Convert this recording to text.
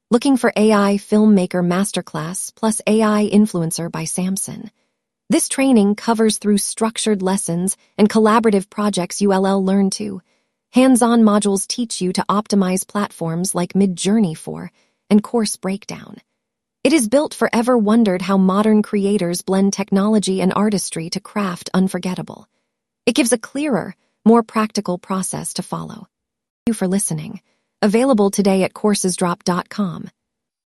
Looking for AI Filmmaker Masterclass plus AI Influencer by Samson. This training covers through structured lessons and collaborative projects ULL Learn to. Hands-on modules teach you to optimize platforms like Midjourney 4 and Course Breakdown. It is built for ever wondered how modern creators blend technology and artistry to craft unforgettable. It gives a clearer, more practical process to follow. Thank you for listening. Available today at coursesdrop.com.